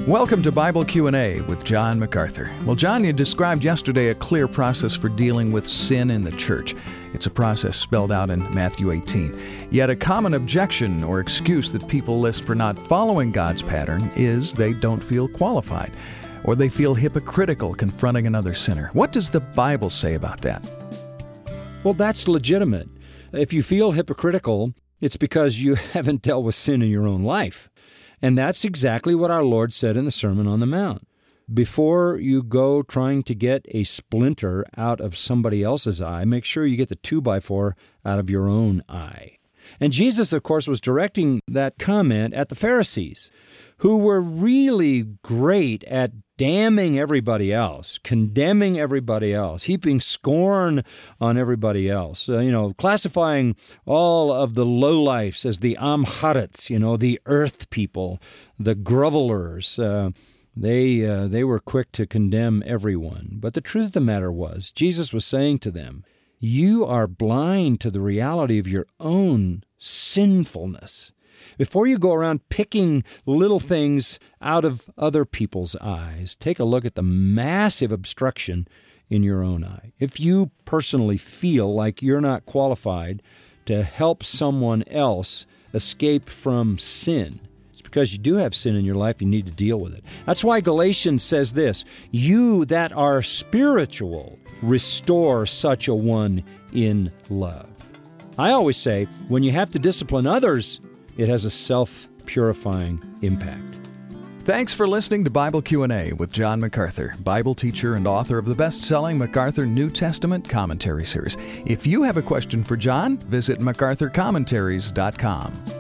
Welcome to Bible Q&A with John MacArthur. Well, John, you described yesterday a clear process for dealing with sin in the church. It's a process spelled out in Matthew 18. Yet a common objection or excuse that people list for not following God's pattern is they don't feel qualified, or they feel hypocritical confronting another sinner. What does the Bible say about that? Well, that's legitimate. If you feel hypocritical, it's because you haven't dealt with sin in your own life. And that's exactly what our Lord said in the Sermon on the Mount. Before you go trying to get a splinter out of somebody else's eye, make sure you get the 2x4 out of your own eye. And Jesus, of course, was directing that comment at the Pharisees, who were really great at damning everybody else, condemning everybody else, heaping scorn on everybody else, classifying all of the lowlifes as the Amharitz, the earth people, the grovelers. They were quick to condemn everyone. But the truth of the matter was, Jesus was saying to them, you are blind to the reality of your own sinfulness. Before you go around picking little things out of other people's eyes, take a look at the massive obstruction in your own eye. If you personally feel like you're not qualified to help someone else escape from sin, it's because you do have sin in your life. You need to deal with it. That's why Galatians says this, you that are spiritual, restore such a one in love. I always say, when you have to discipline others, it has a self-purifying impact. Thanks for listening to Bible Q&A with John MacArthur, Bible teacher and author of the best-selling MacArthur New Testament Commentary Series. If you have a question for John, visit MacArthurCommentaries.com.